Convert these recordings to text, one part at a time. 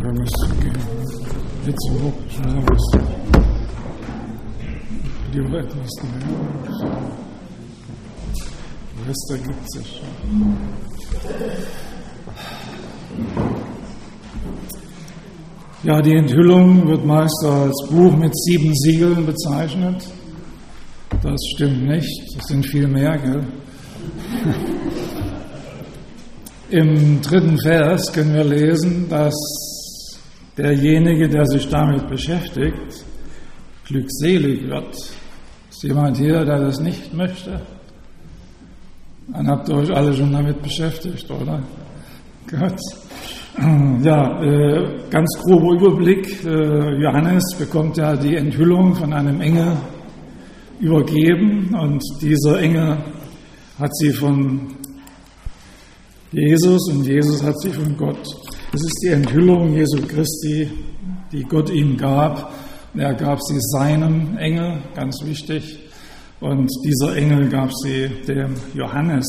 wir müssen gehen. Jetzt überhaupt schneller was. Lieber etwas mehr. So. Der Rest ergibt sich schon. Ja, die Enthüllung wird meist als Buch mit 7 Siegeln bezeichnet. Das stimmt nicht, das sind viel mehr, gell? Im 3. Vers können wir lesen, dass derjenige, der sich damit beschäftigt, glückselig wird. Ist jemand hier, der das nicht möchte? Dann habt ihr euch alle schon damit beschäftigt, oder? Gut. Ja, ganz grober Überblick. Johannes bekommt ja die Enthüllung von einem Engel übergeben und dieser Engel hat sie von Jesus und Jesus hat sie von Gott. Es ist die Enthüllung Jesu Christi, die Gott ihm gab. Er gab sie seinem Engel, ganz wichtig, und dieser Engel gab sie dem Johannes.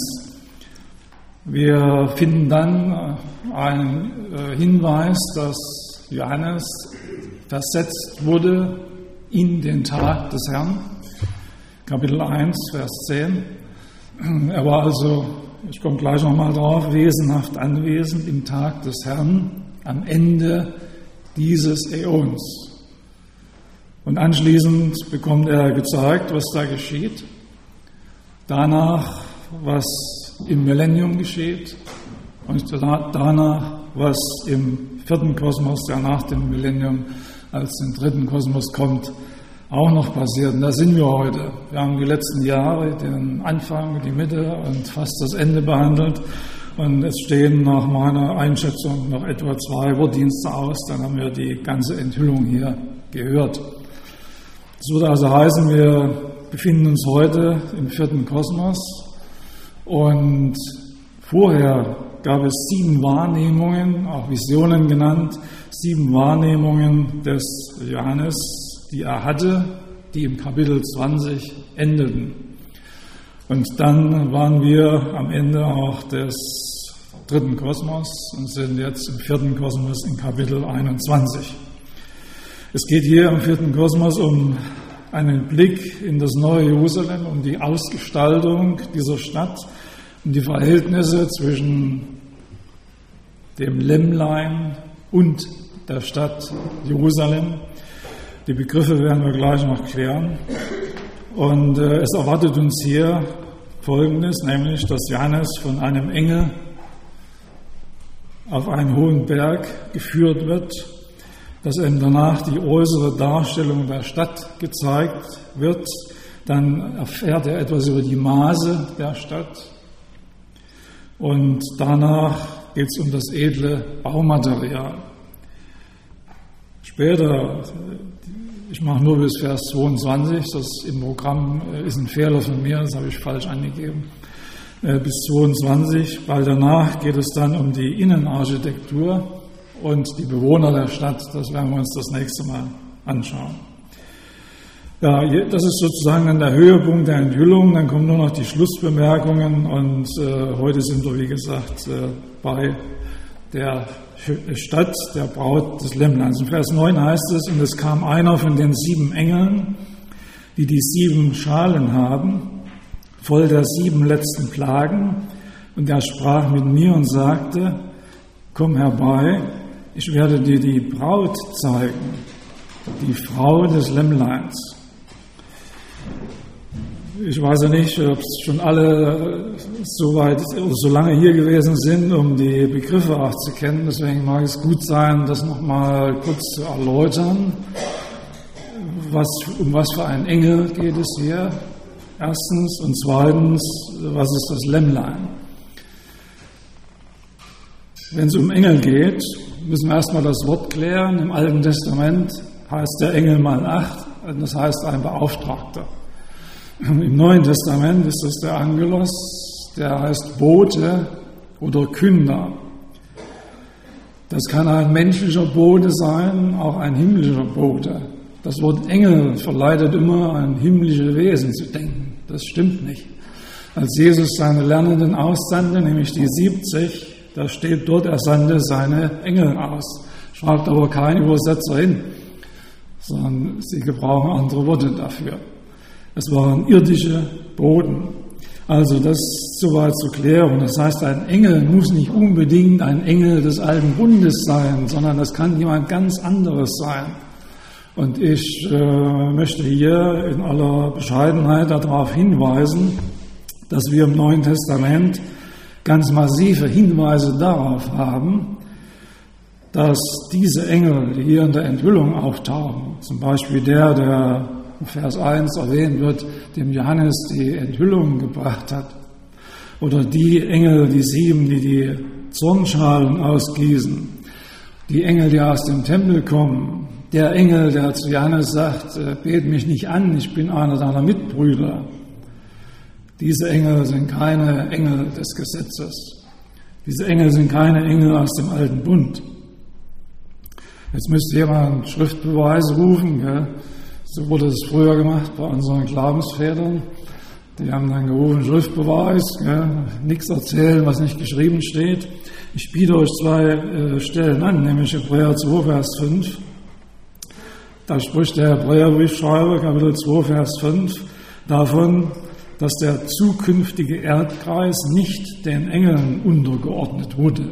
Wir finden dann einen Hinweis, dass Johannes versetzt wurde in den Tag des Herrn. Kapitel 1, Vers 10. Er war also, ich komme gleich nochmal drauf, wesenhaft anwesend im Tag des Herrn am Ende dieses Äons. Und anschließend bekommt er gezeigt, was da geschieht. Danach, was im Millennium geschieht und danach, was im 4. Kosmos, der nach dem Millennium als den 3. Kosmos kommt, auch noch passiert. Und da sind wir heute. Wir haben die letzten Jahre den Anfang, die Mitte und fast das Ende behandelt. Und es stehen nach meiner Einschätzung noch etwa 2 Wortdienste aus. Dann haben wir die ganze Enthüllung hier gehört. Das würde also heißen, wir befinden uns heute im 4. Kosmos. Und vorher gab es 7 Wahrnehmungen, auch Visionen genannt, 7 Wahrnehmungen des Johannes, die er hatte, die im Kapitel 20 endeten. Und dann waren wir am Ende auch des 3. Kosmos und sind jetzt im 4. Kosmos in Kapitel 21. Es geht hier im 4. Kosmos um einen Blick in das neue Jerusalem, um die Ausgestaltung dieser Stadt, um die Verhältnisse zwischen dem Lämmlein und der Stadt Jerusalem. Die Begriffe werden wir gleich noch klären. Und es erwartet uns hier Folgendes, nämlich, dass Johannes von einem Engel auf einen hohen Berg geführt wird, dass ihm danach die äußere Darstellung der Stadt gezeigt wird. Dann erfährt er etwas über die Maße der Stadt. Und danach geht es um das edle Baumaterial. Später, ich mache nur bis Vers 22, das im Programm ist ein Fehler von mir, das habe ich falsch angegeben, bis 22, weil danach geht es dann um die Innenarchitektur und die Bewohner der Stadt. Das werden wir uns das nächste Mal anschauen. Ja, das ist sozusagen dann der Höhepunkt der Enthüllung, dann kommen nur noch die Schlussbemerkungen und heute sind wir, wie gesagt, bei der Stadt, der Braut des Lämmleins. In Vers 9 heißt es, und es kam einer von den 7 Engeln, die die 7 Schalen haben, voll der 7 letzten Plagen, und er sprach mit mir und sagte, komm herbei, ich werde dir die Braut zeigen, die Frau des Lämmleins. Ich weiß ja nicht, ob schon alle so lange hier gewesen sind, um die Begriffe auch zu kennen. Deswegen mag es gut sein, das nochmal kurz zu erläutern. Um was für einen Engel geht es hier? Erstens. Und zweitens, was ist das Lämmlein? Wenn es um Engel geht, müssen wir erstmal das Wort klären. Im Alten Testament heißt der Engel Malach, das heißt ein Beauftragter. Im Neuen Testament ist es der Angelos, der heißt Bote oder Künder. Das kann ein menschlicher Bote sein, auch ein himmlischer Bote. Das Wort Engel verleitet immer an himmlische Wesen zu denken. Das stimmt nicht. Als Jesus seine Lernenden aussandte, nämlich die 70, da steht dort, er sandte seine Engel aus. schreibt aber kein Übersetzer hin, sondern sie gebrauchen andere Worte dafür. Es waren irdische Boten. Also das soweit zur Klärung. Das heißt, ein Engel muss nicht unbedingt ein Engel des alten Bundes sein, sondern das kann jemand ganz anderes sein. Und ich möchte hier in aller Bescheidenheit darauf hinweisen, dass wir im Neuen Testament ganz massive Hinweise darauf haben, dass diese Engel, die hier in der Enthüllung auftauchen, zum Beispiel der in Vers 1 erwähnt wird, dem Johannes die Enthüllung gebracht hat, oder die Engel, die 7, die die Zornschalen ausgießen, die Engel, die aus dem Tempel kommen, der Engel, der zu Johannes sagt, bet mich nicht an, ich bin einer deiner Mitbrüder. Diese Engel sind keine Engel des Gesetzes. Diese Engel sind keine Engel aus dem alten Bund. Jetzt müsste jemand Schriftbeweis rufen, gell? So wurde es früher gemacht bei unseren Glaubensvätern. Die haben dann gerufen, Schriftbeweis, nichts erzählen, was nicht geschrieben steht. Ich biete euch 2 Stellen an, nämlich Hebräer 2, Vers 5. Da spricht der Hebräerbriefschreiber, Kapitel 2, Vers 5, davon, dass der zukünftige Erdkreis nicht den Engeln untergeordnet wurde.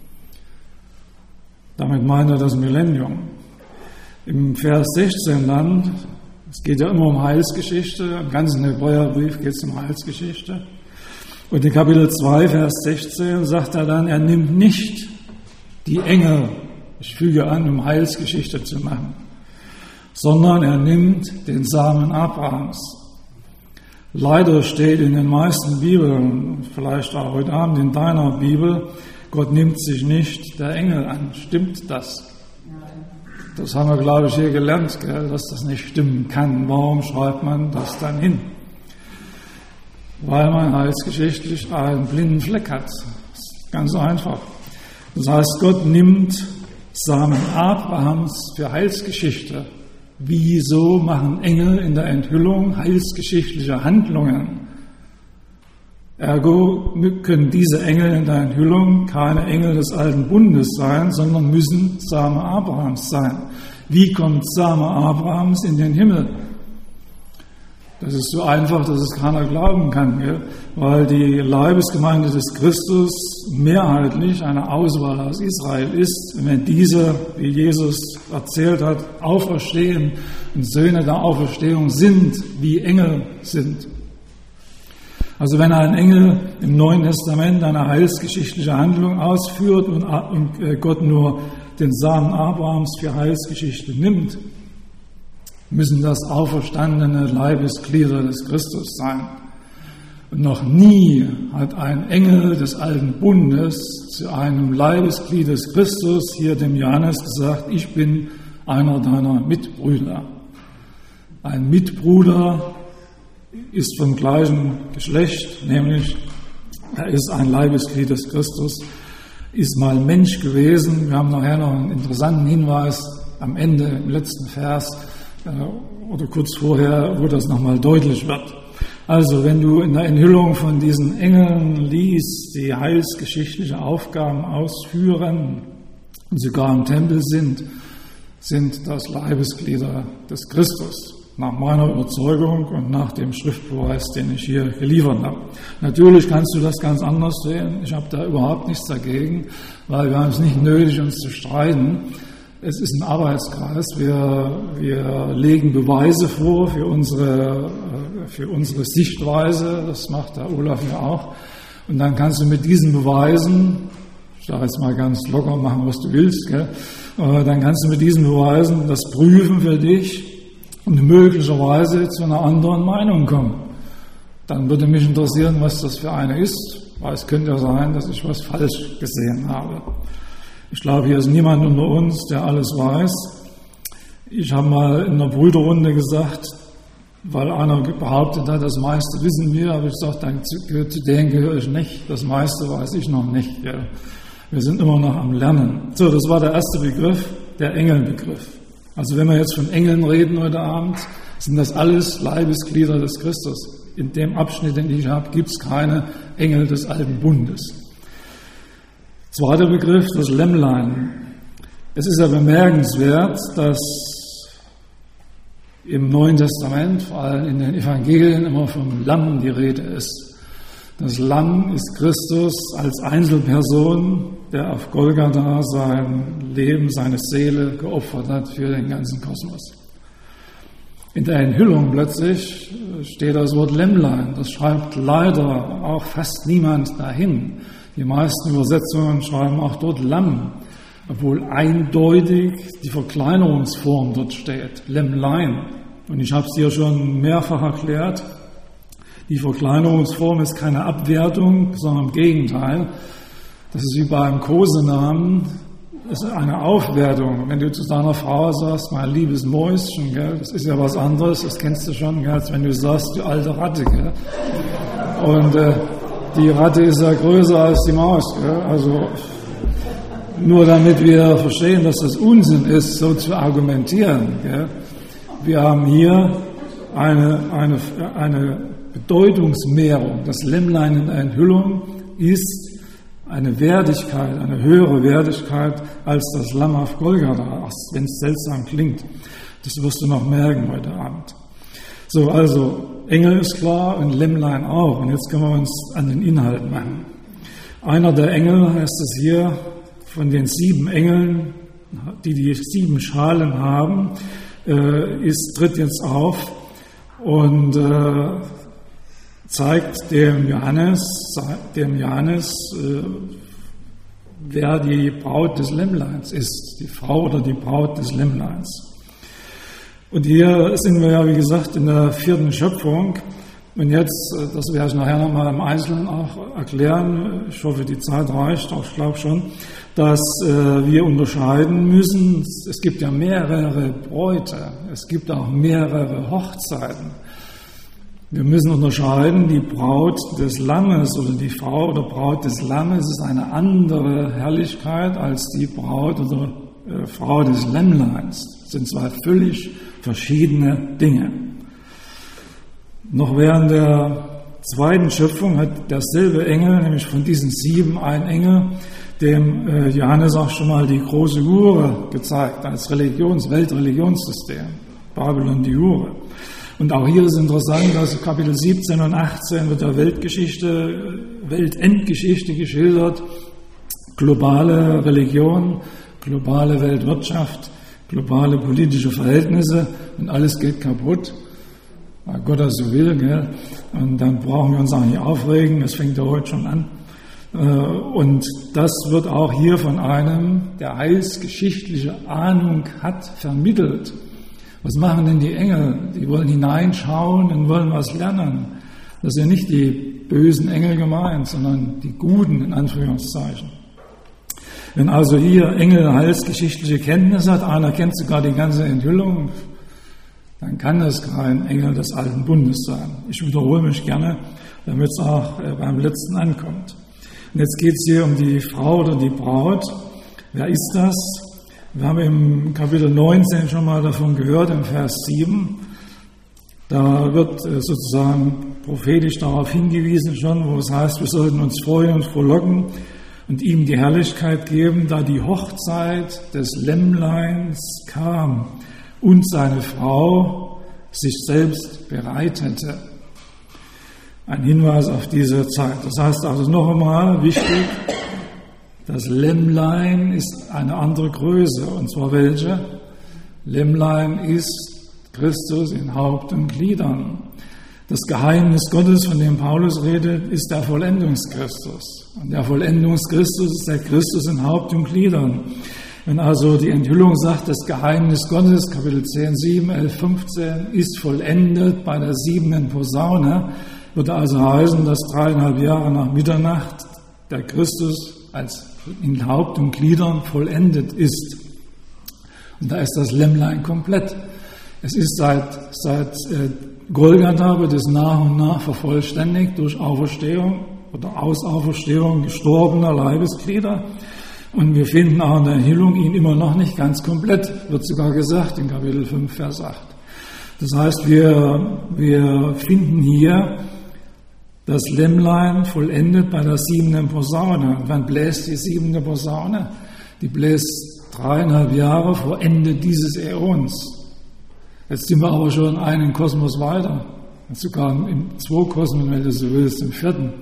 Damit meint er das Millennium. Im Vers 16 dann, es geht ja immer um Heilsgeschichte, im ganzen Hebräerbrief geht es um Heilsgeschichte. Und in Kapitel 2, Vers 16 sagt er dann, er nimmt nicht die Engel, ich füge an, um Heilsgeschichte zu machen, sondern er nimmt den Samen Abrahams. Leider steht in den meisten Bibeln, vielleicht auch heute Abend in deiner Bibel, Gott nimmt sich nicht der Engel an. Stimmt das? Das haben wir, glaube ich, hier gelernt, dass das nicht stimmen kann. Warum schreibt man das dann hin? Weil man heilsgeschichtlich einen blinden Fleck hat. Das ist ganz einfach. Das heißt, Gott nimmt Samen Abrahams für Heilsgeschichte. Wieso machen Engel in der Enthüllung heilsgeschichtliche Handlungen? Ergo können diese Engel in der Enthüllung keine Engel des alten Bundes sein, sondern müssen Same Abrahams sein. Wie kommt Same Abrahams in den Himmel? Das ist so einfach, dass es keiner glauben kann, gell? Weil die Leibesgemeinde des Christus mehrheitlich eine Auswahl aus Israel ist. Wenn diese, wie Jesus erzählt hat, auferstehen und Söhne der Auferstehung sind, wie Engel sind. Also wenn ein Engel im Neuen Testament eine heilsgeschichtliche Handlung ausführt und Gott nur den Samen Abrahams für Heilsgeschichte nimmt, müssen das auferstandene Leibesglieder des Christus sein. Und noch nie hat ein Engel des alten Bundes zu einem Leibesglied des Christus, hier dem Johannes, gesagt, ich bin einer deiner Mitbrüder. Ein Mitbruder ist vom gleichen Geschlecht, nämlich er ist ein Leibesglied des Christus, ist mal Mensch gewesen. Wir haben nachher noch einen interessanten Hinweis am Ende, im letzten Vers oder kurz vorher, wo das nochmal deutlich wird. Also wenn du in der Enthüllung von diesen Engeln liest, die heilsgeschichtliche Aufgaben ausführen und sogar im Tempel sind das Leibesglieder des Christus. Nach meiner Überzeugung und nach dem Schriftbeweis, den ich hier geliefert habe. Natürlich kannst du das ganz anders sehen. Ich habe da überhaupt nichts dagegen, weil wir haben es nicht nötig, uns zu streiten. Es ist ein Arbeitskreis. Wir legen Beweise vor für unsere Sichtweise. Das macht der Olaf ja auch. Und dann kannst du mit diesen Beweisen, ich sage jetzt mal ganz locker, machen, was du willst, gell? Dann kannst du mit diesen Beweisen das prüfen für dich und möglicherweise zu einer anderen Meinung kommen. Dann würde mich interessieren, was das für eine ist, weil es könnte ja sein, dass ich was falsch gesehen habe. Ich glaube, hier ist niemand unter uns, der alles weiß. Ich habe mal in einer Brüderrunde gesagt, weil einer behauptet hat, das meiste wissen wir, habe ich gesagt, zu denen gehöre ich nicht, das meiste weiß ich noch nicht. Ja. Wir sind immer noch am Lernen. So, das war der erste Begriff, der Engelbegriff. Also wenn wir jetzt von Engeln reden heute Abend, sind das alles Leibesglieder des Christus. In dem Abschnitt, den ich habe, gibt es keine Engel des alten Bundes. Zweiter Begriff, das Lämmlein. Es ist ja bemerkenswert, dass im Neuen Testament, vor allem in den Evangelien, immer vom Lamm die Rede ist. Das Lamm ist Christus als Einzelperson, der auf Golgatha sein Leben, seine Seele geopfert hat für den ganzen Kosmos. In der Enthüllung plötzlich steht das Wort Lämmlein. Das schreibt leider auch fast niemand dahin. Die meisten Übersetzungen schreiben auch dort Lamm, obwohl eindeutig die Verkleinerungsform dort steht, Lämmlein. Und ich habe es dir schon mehrfach erklärt, die Verkleinerungsform ist keine Abwertung, sondern im Gegenteil. Das ist wie bei einem Kosenamen, das ist eine Aufwertung. Wenn du zu deiner Frau sagst, mein liebes Mäuschen, gell, das ist ja was anderes, das kennst du schon, gell, als wenn du sagst, du alte Ratte. Gell. Und die Ratte ist ja größer als die Maus. Gell. Also nur damit wir verstehen, dass das Unsinn ist, so zu argumentieren. Gell. Wir haben hier eine Bedeutungsmehrung. Das Lämmlein in der Enthüllung ist eine Wertigkeit, eine höhere Wertigkeit als das Lamm auf Golgatha, wenn es seltsam klingt. Das wirst du noch merken heute Abend. So, also Engel ist klar und Lämmlein auch. Und jetzt können wir uns an den Inhalt machen. Einer der Engel, heißt es hier, von den 7 Engeln, die 7 Schalen haben, tritt jetzt auf und zeigt dem Johannes, wer die Braut des Lämmleins ist, die Frau oder die Braut des Lämmleins. Und hier sind wir ja, wie gesagt, in der 4. Schöpfung. Und jetzt, das werde ich nachher nochmal im Einzelnen auch erklären, ich hoffe, die Zeit reicht, auch ich glaube schon, dass wir unterscheiden müssen, es gibt ja mehrere Bräute, es gibt auch mehrere Hochzeiten. Wir müssen unterscheiden, die Braut des Lammes oder die Frau oder Braut des Lammes ist eine andere Herrlichkeit als die Braut oder Frau des Lämmleins. Das sind 2 völlig verschiedene Dinge. Noch während der 2. Schöpfung hat derselbe Engel, nämlich von diesen 7 ein Engel, dem Johannes auch schon mal die große Hure gezeigt, als Weltreligionssystem, Babylon die Hure. Und auch hier ist interessant, dass Kapitel 17 und 18 wird der Weltendgeschichte geschildert, globale Religion, globale Weltwirtschaft, globale politische Verhältnisse und alles geht kaputt. Weil Gott das so will, gell? Und dann brauchen wir uns auch nicht aufregen, das fängt ja heute schon an. Und das wird auch hier von einem, der heilsgeschichtliche Ahnung hat, vermittelt. Was machen denn die Engel? Die wollen hineinschauen und wollen was lernen. Das sind ja nicht die bösen Engel gemeint, sondern die guten, in Anführungszeichen. Wenn also hier Engel heilsgeschichtliche Kenntnis hat, einer kennt sogar die ganze Enthüllung, dann kann das kein Engel des alten Bundes sein. Ich wiederhole mich gerne, damit es auch beim letzten ankommt. Und jetzt geht es hier um die Frau oder die Braut. Wer ist das? Wir haben im Kapitel 19 schon mal davon gehört, im Vers 7. Da wird sozusagen prophetisch darauf hingewiesen schon, wo es heißt, wir sollten uns freuen und frohlocken und ihm die Herrlichkeit geben, da die Hochzeit des Lämmleins kam und seine Frau sich selbst bereitete. Ein Hinweis auf diese Zeit. Das heißt also noch einmal wichtig, das Lämmlein ist eine andere Größe. Und zwar welche? Lämmlein ist Christus in Haupt und Gliedern. Das Geheimnis Gottes, von dem Paulus redet, ist der Vollendungschristus. Und der Vollendungschristus ist der Christus in Haupt und Gliedern. Wenn also die Enthüllung sagt, das Geheimnis Gottes, Kapitel 10, 7, 11, 15, ist vollendet bei der 7. Posaune, würde also heißen, dass 3,5 Jahre nach Mitternacht der Christus als in Haupt und Gliedern vollendet ist. Und da ist das Lämmlein komplett. Es ist seit Golgatha wird es nach und nach vervollständigt durch Auferstehung oder Ausauferstehung gestorbener Leibesglieder. Und wir finden auch in der Enthüllung ihn immer noch nicht ganz komplett, wird sogar gesagt in Kapitel 5, Vers 8. Das heißt, wir finden hier das Lämmlein vollendet bei der 7. Posaune. Und wann bläst die 7. Posaune? Die bläst 3,5 Jahre vor Ende dieses Äons. Jetzt sind wir aber schon einen Kosmos weiter, sogar in 2 Kosmen, wenn du so willst, im 4.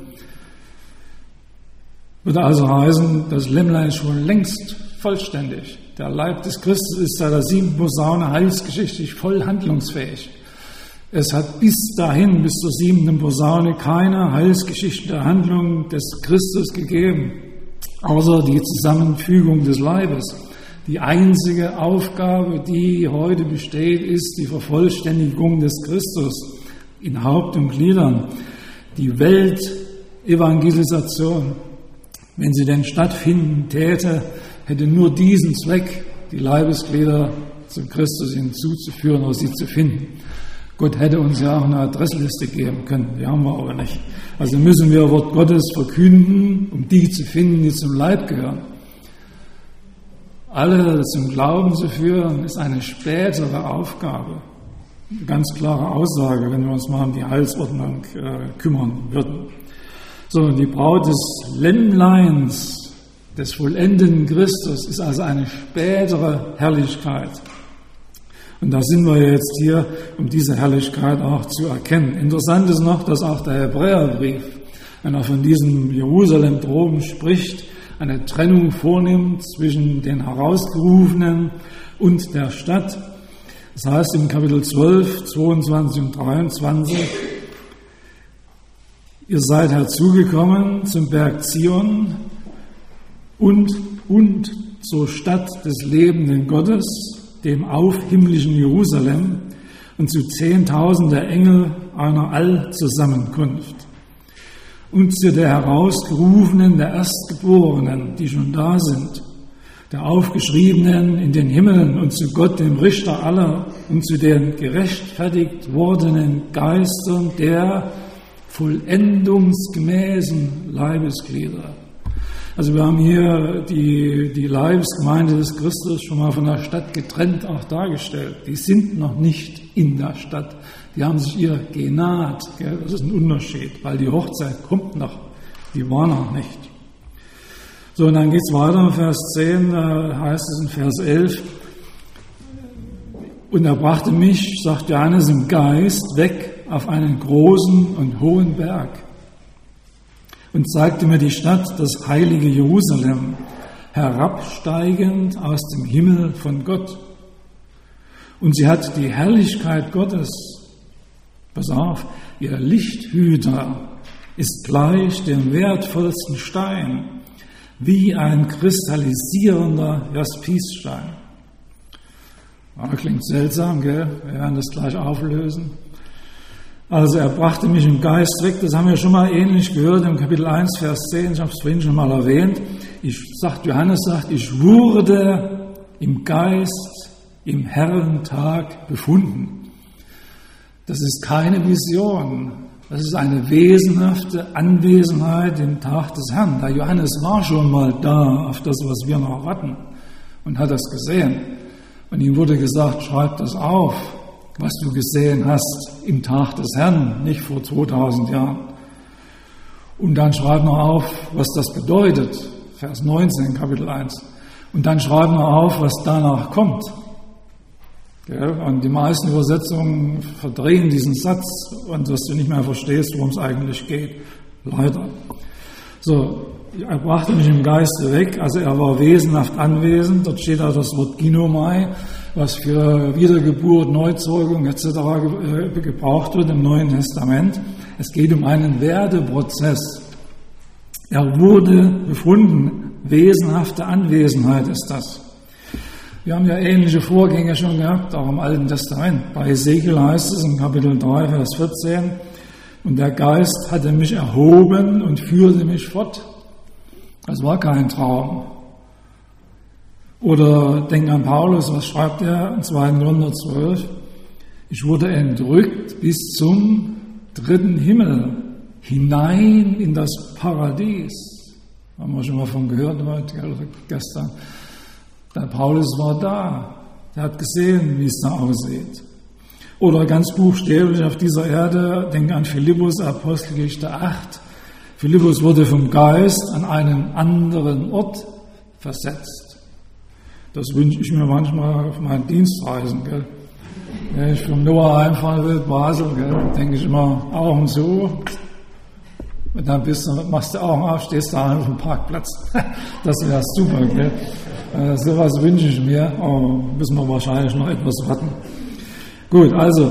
Würde also heißen, das Lämmlein ist schon längst vollständig. Der Leib des Christus ist seit der 7. Posaune heilsgeschichtlich voll handlungsfähig. Es hat bis dahin, bis zur 7. Posaune, keine heilsgeschichtliche Handlung des Christus gegeben, außer die Zusammenfügung des Leibes. Die einzige Aufgabe, die heute besteht, ist die Vervollständigung des Christus in Haupt und Gliedern. Die Weltevangelisation, wenn sie denn stattfinden täte, hätte nur diesen Zweck, die Leibesglieder zum Christus hinzuzuführen oder sie zu finden. Gott hätte uns ja auch eine Adressliste geben können, die haben wir aber nicht. Also müssen wir Wort Gottes verkünden, um die zu finden, die zum Leib gehören. Alle zum Glauben zu führen, ist eine spätere Aufgabe. Eine ganz klare Aussage, wenn wir uns mal um die Heilsordnung kümmern würden. So, die Braut des Lämmleins, des vollendeten Christus, ist also eine spätere Herrlichkeit. Und da sind wir jetzt hier, um diese Herrlichkeit auch zu erkennen. Interessant ist noch, dass auch der Hebräerbrief, wenn er von diesem Jerusalem droben spricht, eine Trennung vornimmt zwischen den Herausgerufenen und der Stadt. Das heißt im Kapitel 12, 22 und 23, ihr seid herzugekommen zum Berg Zion und zur Stadt des lebenden Gottes, dem aufhimmlischen Jerusalem und zu 10.000 der Engel einer Allzusammenkunft und zu der Herausgerufenen der Erstgeborenen, die schon da sind, der Aufgeschriebenen in den Himmeln und zu Gott, dem Richter aller und zu den gerechtfertigt wordenen Geistern der vollendungsgemäßen Leibesglieder. Also wir haben hier die Leibesgemeinde des Christus schon mal von der Stadt getrennt auch dargestellt. Die sind noch nicht in der Stadt. Die haben sich ihr genaht. Gell? Das ist ein Unterschied, weil die Hochzeit kommt noch. Die war noch nicht. So, und dann geht es weiter in Vers 10, heißt es in Vers 11, und er brachte mich, sagt Johannes, im Geist weg auf einen großen und hohen Berg und zeigte mir die Stadt, das heilige Jerusalem, herabsteigend aus dem Himmel von Gott. Und sie hat die Herrlichkeit Gottes. Pass auf, ihr Lichthüter ist gleich dem wertvollsten Stein, wie ein kristallisierender Jaspisstein. Ja, klingt seltsam, gell? Wir werden das gleich auflösen. Also er brachte mich im Geist weg, das haben wir schon mal ähnlich gehört im Kapitel 1, Vers 10, ich habe es vorhin schon mal erwähnt. Johannes sagt, ich wurde im Geist im Herrentag befunden. Das ist keine Vision, das ist eine wesenhafte Anwesenheit im Tag des Herrn. Der Johannes war schon mal da auf das, was wir noch warten, und hat das gesehen. Und ihm wurde gesagt, schreib das auf, was du gesehen hast im Tag des Herrn, nicht vor 2000 Jahren. Und dann schreib noch auf, was das bedeutet, Vers 19, Kapitel 1. Und dann schreib noch auf, was danach kommt. Und die meisten Übersetzungen verdrehen diesen Satz, und dass du nicht mehr verstehst, worum es eigentlich geht. Leider. So, er brachte mich im Geiste weg, also er war wesenhaft anwesend. Dort steht auch das Wort Ginomai, was für Wiedergeburt, Neuzeugung etc. gebraucht wird im Neuen Testament. Es geht um einen Werdeprozess. Er wurde befunden, wesenhafte Anwesenheit ist das. Wir haben ja ähnliche Vorgänge schon gehabt, auch im Alten Testament. Bei Ezekiel heißt es in Kapitel 3, Vers 14, und der Geist hatte mich erhoben und führte mich fort. Das war kein Traum. Oder denk an Paulus, was schreibt er in 2. Korinther 12? Ich wurde entrückt bis zum 3. Himmel, hinein in das Paradies. Haben wir schon mal von gehört heute oder gestern. Der Paulus war da, der hat gesehen, wie es da aussieht. Oder ganz buchstäblich auf dieser Erde, denk an Philippus, Apostelgeschichte 8. Philippus wurde vom Geist an einen anderen Ort versetzt. Das wünsche ich mir manchmal auf meinen Dienstreisen. Gell? Wenn ich vom Noah einfahren will, Basel, denke ich immer Augen zu. Und dann machst du Augen auf, stehst da auf dem Parkplatz. Das wäre super. Gell? Sowas wünsche ich mir, aber müssen wir wahrscheinlich noch etwas warten. Gut, also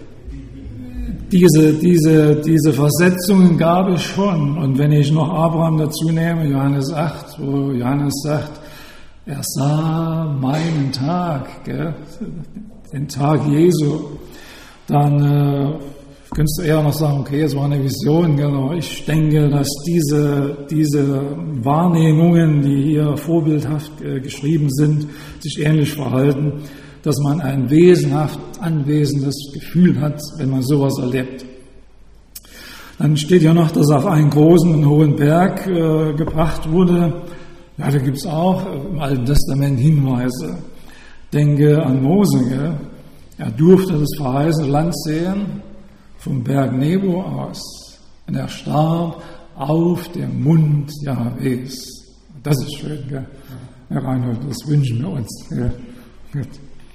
diese Versetzungen gab es schon. Und wenn ich noch Abraham dazu nehme, Johannes 8, wo Johannes sagt, er sah meinen Tag, gell? Den Tag Jesu, dann könntest du eher noch sagen, okay, es war eine Vision, gell? Aber ich denke, dass diese Wahrnehmungen, die hier vorbildhaft geschrieben sind, sich ähnlich verhalten, dass man ein wesenhaft anwesendes Gefühl hat, wenn man sowas erlebt. Dann steht ja noch, dass er auf einen großen und hohen Berg gebracht wurde. Ja, da gibt es auch im Alten Testament Hinweise. Denke an Mose, gell? Er durfte das verheißene Land sehen vom Berg Nebo aus. Und er starb auf dem Mund Jahwes. Das ist schön, gell? Herr Reinhold, das wünschen wir uns. Gell? Gut.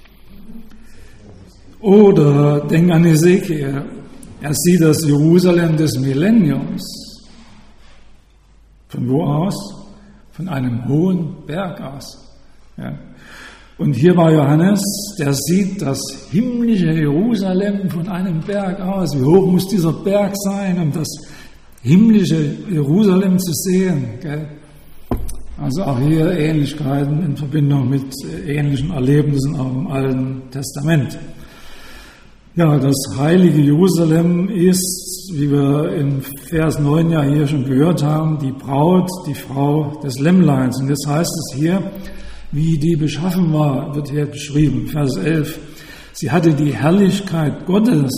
Oder denk an Ezekiel. Er sieht das Jerusalem des Millenniums. Von wo aus? Von einem hohen Berg aus. Ja. Und hier war Johannes, der sieht das himmlische Jerusalem von einem Berg aus. Wie hoch muss dieser Berg sein, um das himmlische Jerusalem zu sehen? Gell? Also auch hier Ähnlichkeiten in Verbindung mit ähnlichen Erlebnissen auch im Alten Testament. Ja, das heilige Jerusalem ist, wie wir in Vers 9 ja hier schon gehört haben, die Braut, die Frau des Lämmleins. Und jetzt heißt es hier, wie die beschaffen war, wird hier beschrieben, Vers 11. Sie hatte die Herrlichkeit Gottes.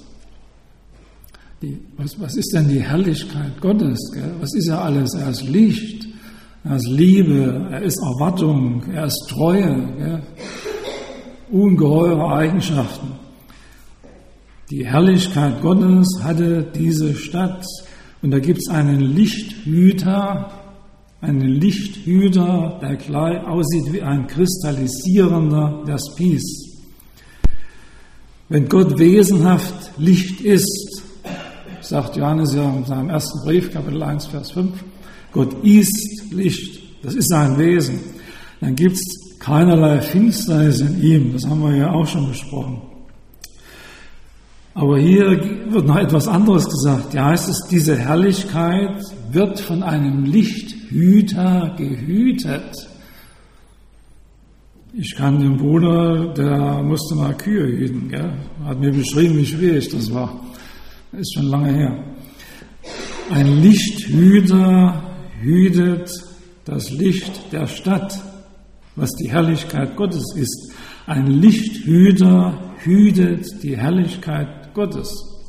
Was ist denn die Herrlichkeit Gottes? Gell? Was ist er alles? Er ist Licht, er ist Liebe, er ist Erwartung, er ist Treue, gell? Ungeheure Eigenschaften. Die Herrlichkeit Gottes hatte diese Stadt. Und da gibt es einen Lichthüter, der gleich aussieht wie ein kristallisierender Jaspis. Wenn Gott wesenhaft Licht ist, sagt Johannes ja in seinem ersten Brief, Kapitel 1, Vers 5, Gott ist Licht, das ist sein Wesen, dann gibt es keinerlei Finsternis in ihm, das haben wir ja auch schon besprochen. Aber hier wird noch etwas anderes gesagt. Ja, heißt es, diese Herrlichkeit wird von einem Lichthüter gehütet. Ich kann den Bruder, der musste mal Kühe hüten, gell? Hat mir beschrieben, wie schwierig das war. Das ist schon lange her. Ein Lichthüter hütet das Licht der Stadt, was die Herrlichkeit Gottes ist. Ein Lichthüter hütet die Herrlichkeit Gottes.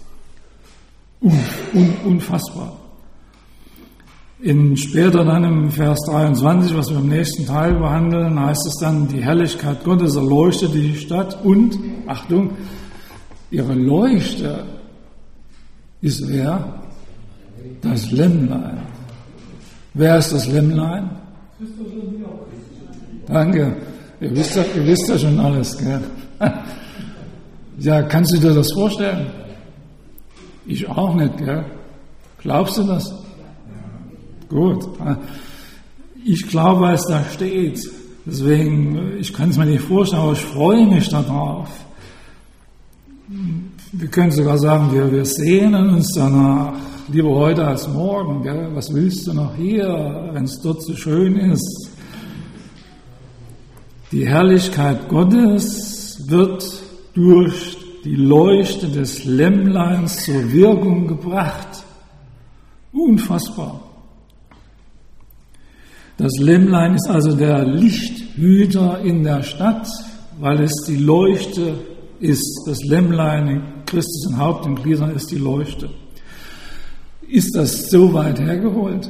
Unfassbar. Später dann im Vers 23, was wir im nächsten Teil behandeln, heißt es dann, die Herrlichkeit Gottes erleuchtet die Stadt und, Achtung, ihre Leuchte ist wer? Das Lämmlein. Wer ist das Lämmlein? Danke. Ihr wisst ja schon alles, gell? Ja, kannst du dir das vorstellen? Ich auch nicht, gell? Glaubst du das? Gut. Ich glaube, weil es da steht. Deswegen, ich kann es mir nicht vorstellen, aber ich freue mich darauf. Wir können sogar sagen, wir sehnen uns danach. Lieber heute als morgen, gell? Was willst du noch hier, wenn es dort so schön ist? Die Herrlichkeit Gottes wird durch die Leuchte des Lämmleins zur Wirkung gebracht. Unfassbar. Das Lämmlein ist also der Lichthüter in der Stadt, weil es die Leuchte ist. Das Lämmlein, Christus ein Haupt in Gliedern, ist die Leuchte. Ist das so weit hergeholt?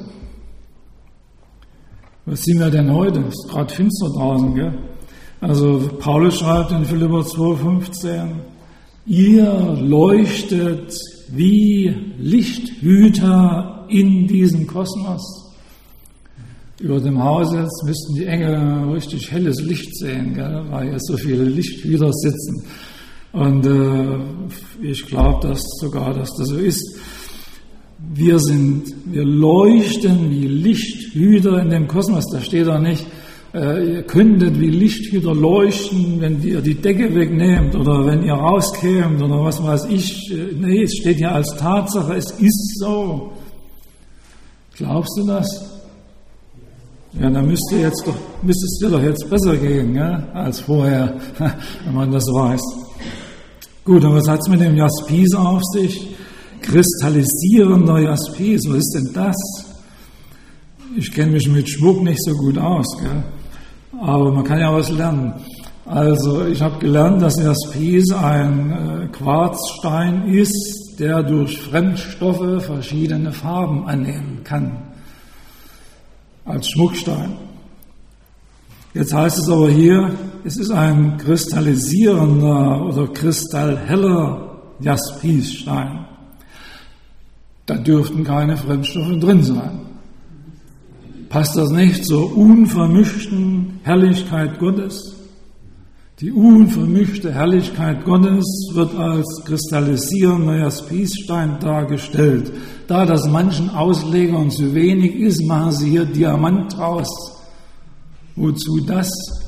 Was sehen wir denn heute? Es ist gerade finster draußen, gell? Also Paulus schreibt in Philipper 2,15, ihr leuchtet wie Lichthüter in diesem Kosmos. Über dem Haus jetzt müssten die Engel richtig helles Licht sehen, gell? Weil hier so viele Lichthüter sitzen. Und ich glaube, dass das so ist. Wir leuchten wie Lichthüter in dem Kosmos. Da steht da nicht, ihr könntet wie Lichthüter leuchten, wenn ihr die Decke wegnehmt oder wenn ihr rauskämt oder was weiß ich. Nee, es steht hier als Tatsache, es ist so. Glaubst du das? Ja, dann müsste es dir doch jetzt besser gehen, ja, als vorher, wenn man das weiß. Gut, und was hat es mit dem Jaspis auf sich? Kristallisierender Jaspis, was ist denn das? Ich kenne mich mit Schmuck nicht so gut aus, gell? Aber man kann ja was lernen. Also ich habe gelernt, dass Jaspis ein Quarzstein ist, der durch Fremdstoffe verschiedene Farben annehmen kann. Als Schmuckstein. Jetzt heißt es aber hier, es ist ein kristallisierender oder kristallheller Jaspisstein. Da dürften keine Fremdstoffe drin sein. Passt das nicht zur unvermischten Herrlichkeit Gottes? Die unvermischte Herrlichkeit Gottes wird als kristallisierender Jaspisstein dargestellt. Da das manchen Auslegern zu wenig ist, machen sie hier Diamant draus. Wozu das?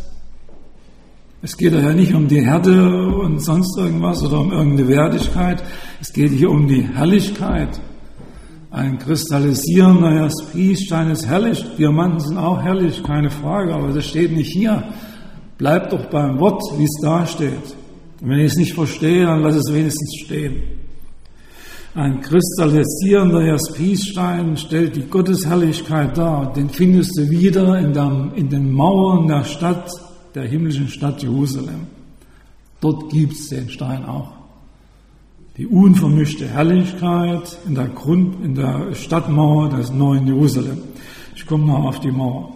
Es geht ja nicht um die Härte und sonst irgendwas oder um irgendeine Wertigkeit. Es geht hier um die Herrlichkeit. Ein kristallisierender Jaspisstein ist herrlich. Diamanten sind auch herrlich, keine Frage, aber das steht nicht hier. Bleibt doch beim Wort, wie es da steht. Und wenn ich es nicht verstehe, dann lass es wenigstens stehen. Ein kristallisierender Jaspisstein stellt die Gottesherrlichkeit dar. Den findest du wieder in den Mauern der Stadt, der himmlischen Stadt Jerusalem. Dort gibt es den Stein auch. Die unvermischte Herrlichkeit in der Stadtmauer des neuen Jerusalem. Ich komme noch auf die Mauer.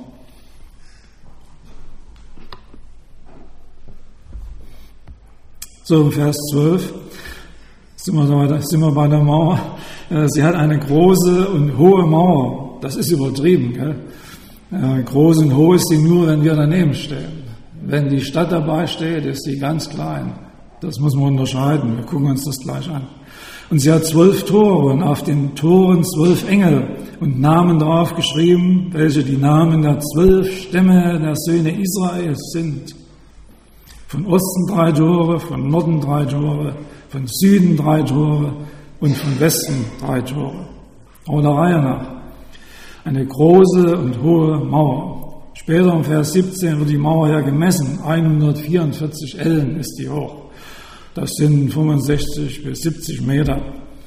So, im Vers 12 sind wir bei der Mauer. Sie hat eine große und hohe Mauer. Das ist übertrieben, gell? Groß und hoch ist sie nur, wenn wir daneben stehen. Wenn die Stadt dabei steht, ist sie ganz klein. Das muss man unterscheiden. Wir gucken uns das gleich an. Und sie hat 12 Tore und auf den Toren 12 Engel und Namen drauf geschrieben, welche die Namen der 12 Stämme der Söhne Israels sind. Von Osten 3 Tore, von Norden 3 Tore, von Süden 3 Tore und von Westen 3 Tore. Aber der Reihe nach. Eine große und hohe Mauer. Später im Vers 17 wird die Mauer ja gemessen. 144 Ellen ist die hoch. Das sind 65 bis 70 Meter.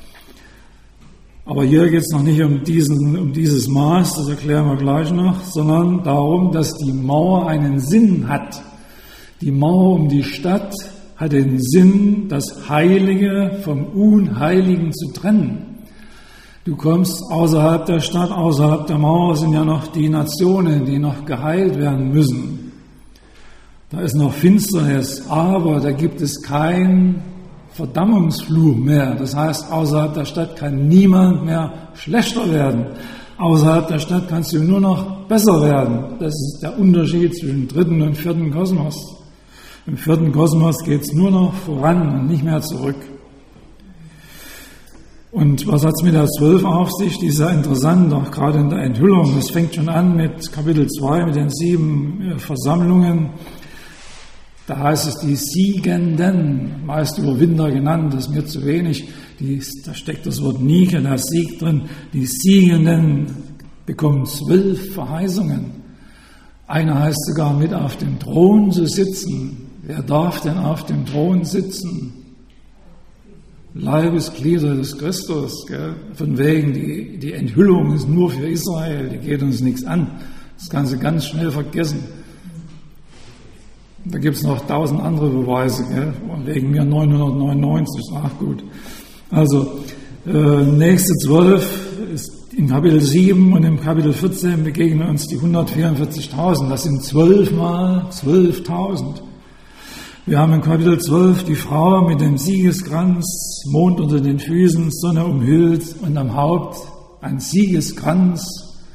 Aber hier geht es noch nicht um dieses Maß, das erklären wir gleich noch, sondern darum, dass die Mauer einen Sinn hat. Die Mauer um die Stadt hat den Sinn, das Heilige vom Unheiligen zu trennen. Du kommst außerhalb der Stadt, außerhalb der Mauer sind ja noch die Nationen, die noch geheilt werden müssen. Da ist noch Finsternis, aber da gibt es kein Verdammungsfluch mehr. Das heißt, außerhalb der Stadt kann niemand mehr schlechter werden. Außerhalb der Stadt kannst du nur noch besser werden. Das ist der Unterschied zwischen dritten und vierten Kosmos. Im vierten Kosmos geht es nur noch voran und nicht mehr zurück. Und was hat es mit der 12 auf sich? Die ist ja interessant, auch gerade in der Enthüllung. Das fängt schon an mit Kapitel 2, mit den 7 Versammlungen. Da heißt es, die Siegenden, meist Überwinder genannt, das ist mir zu wenig. Da steckt das Wort Nike, der Sieg drin. Die Siegenden bekommen 12 Verheißungen. Einer heißt sogar, mit auf dem Thron zu sitzen. Wer darf denn auf dem Thron sitzen? Leibesglieder des Christus, gell? Von wegen, die Enthüllung ist nur für Israel, die geht uns nichts an. Das kannst du ganz schnell vergessen. Da gibt es noch 1000 andere Beweise, gell? Und wegen mir 999, ach gut. Also, nächste 12 ist im Kapitel 7 und im Kapitel 14 begegnen uns die 144.000. Das sind 12 mal 12.000. Wir haben im Kapitel 12 die Frau mit dem Siegeskranz, Mond unter den Füßen, Sonne umhüllt und am Haupt ein Siegeskranz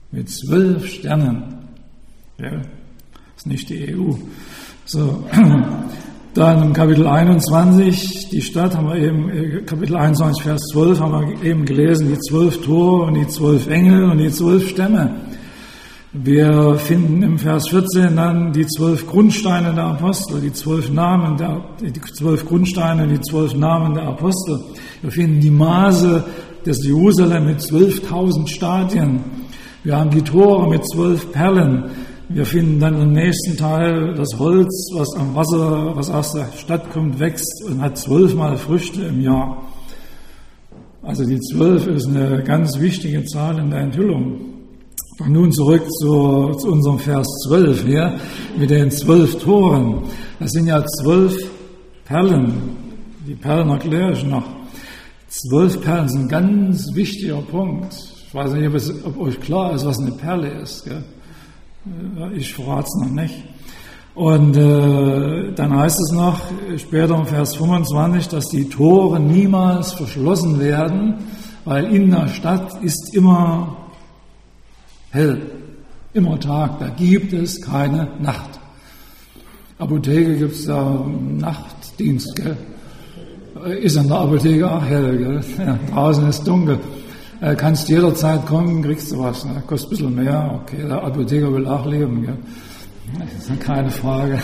mit 12 Sternen. Ja, das ist nicht die EU. So, dann im Kapitel 21, die Stadt haben wir eben, Kapitel 21, Vers 12 haben wir eben gelesen, die 12 Tore und die 12 Engel und die 12 Stämme. Wir finden im Vers 14 dann die 12 Grundsteine der Apostel, die 12 Grundsteine, die 12 Namen der Apostel. Wir finden die Maße des Jerusalem mit 12.000 Stadien. Wir haben die Tore mit 12 Perlen. Wir finden dann im nächsten Teil das Holz, was am Wasser, was aus der Stadt kommt, wächst und hat 12-mal Früchte im Jahr. Also die 12 ist eine ganz wichtige Zahl in der Enthüllung. Und nun zurück zu unserem Vers 12 hier mit den 12 Toren. Das sind ja 12 Perlen. Die Perlen erkläre ich noch. 12 Perlen sind ein ganz wichtiger Punkt. Ich weiß nicht, ob euch klar ist, was eine Perle ist. Gell? Ich verrate es noch nicht. Und dann heißt es noch später im Vers 25, dass die Tore niemals verschlossen werden, weil in der Stadt ist immer hell, immer Tag, da gibt es keine Nacht. Apotheke gibt es ja Nachtdienst, gell? Ist in der Apotheke auch hell, gell? Ja, draußen ist dunkel. Kannst jederzeit kommen, kriegst du was, ne? Kostet ein bisschen mehr, okay, der Apotheker will auch leben, gell? Das ist keine Frage.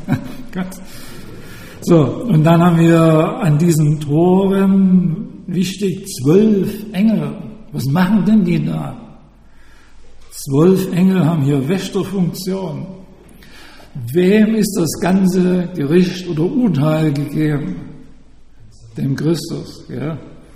So, und dann haben wir an diesen Toren, wichtig, 12 Engel. Was machen denn die da? 12 Engel haben hier Wächterfunktion. Wem ist das ganze Gericht oder Urteil gegeben? Dem Christus. Ja?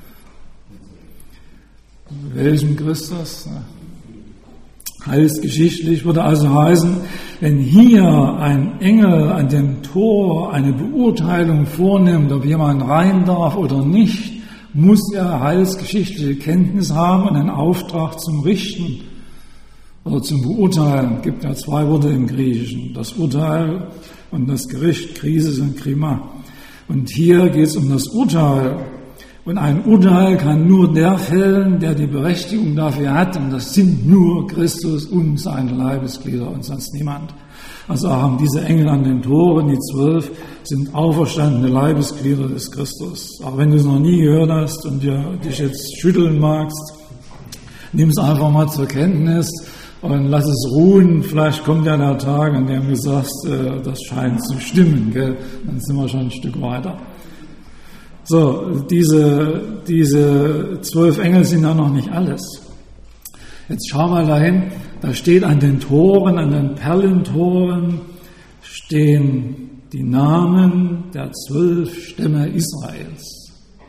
Welchem Christus? Heilsgeschichtlich würde also heißen, wenn hier ein Engel an dem Tor eine Beurteilung vornimmt, ob jemand rein darf oder nicht, muss er heilsgeschichtliche Kenntnis haben und einen Auftrag zum Richten oder zum Beurteilen. Es gibt ja 2 Worte im Griechischen, das Urteil und das Gericht, Krisis und Krima. Und hier geht es um das Urteil. Und ein Urteil kann nur der fällen, der die Berechtigung dafür hat. Und das sind nur Christus und seine Leibesglieder und sonst niemand. Also haben diese Engel an den Toren, die 12, sind auferstandene Leibesglieder des Christus. Auch wenn du es noch nie gehört hast und dich jetzt schütteln magst, nimm es einfach mal zur Kenntnis und lass es ruhen. Vielleicht kommt ja der Tag, an dem du sagst, das scheint zu stimmen, gell? Dann sind wir schon ein Stück weiter. So, diese 12 Engel sind ja noch nicht alles. Jetzt schau mal dahin, da steht an den Toren, an den Perlentoren, stehen die Namen der 12 Stämme Israels.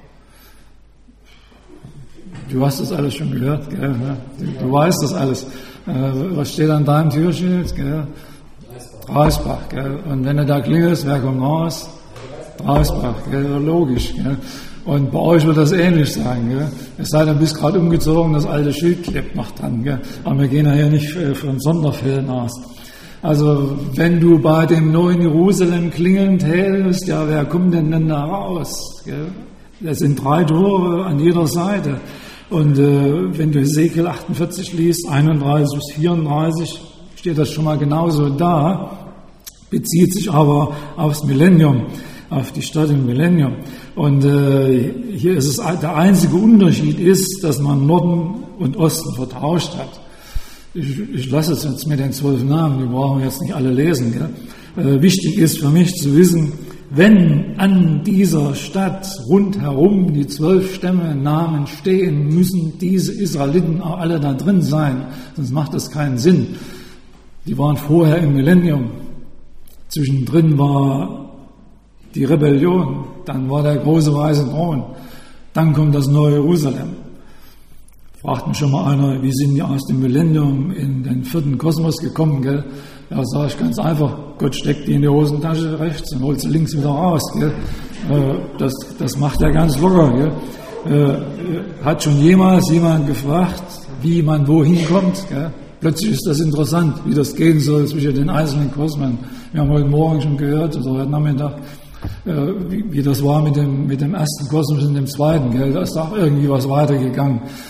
Du hast das alles schon gehört, gell? Du weißt das alles. Was steht an deinem Türschild? Gell? Dreisbach. Gell? Und wenn du da klingelst, wer kommt raus? Dreisbach, gell? Logisch. Gell? Und bei euch wird das ähnlich sein. Gell? Es sei denn, du bist gerade umgezogen, das alte Schild klebt noch dran. Gell? Aber wir gehen ja hier nicht von Sonderfällen aus. Also wenn du bei dem neuen Jerusalem klingelnd hältst, ja, wer kommt denn da raus? Gell? Das sind 3 Tore an jeder Seite. Und wenn du Hesekiel 48 liest, 31 bis 34, steht das schon mal genauso da, bezieht sich aber aufs Millennium, auf die Stadt im Millennium. Und hier ist es, der einzige Unterschied ist, dass man Norden und Osten vertauscht hat. Ich lasse es jetzt mit den 12 Namen, die brauchen wir jetzt nicht alle lesen. Gell? Wichtig ist für mich zu wissen, wenn an dieser Stadt rundherum die 12 Stämme Namen stehen, müssen diese Israeliten auch alle da drin sein, sonst macht das keinen Sinn. Die waren vorher im Millennium. Zwischendrin war die Rebellion, dann war der große weiße Thron, dann kommt das neue Jerusalem. Fragt mich schon mal einer, wie sind die aus dem Millennium in den 4. Kosmos gekommen, gell? Ja, sage ich ganz einfach, Gott steckt die in die Hosentasche rechts und holt sie links wieder raus, gell? Das macht er ganz locker, gell? Hat schon jemals jemand gefragt, wie man wohin kommt, gell? Plötzlich ist das interessant, wie das gehen soll zwischen den einzelnen Kosmen. Wir haben heute Morgen schon gehört, oder heute Nachmittag, wie das war mit dem ersten Kosmos und dem zweiten, gell? Da ist auch irgendwie was weitergegangen.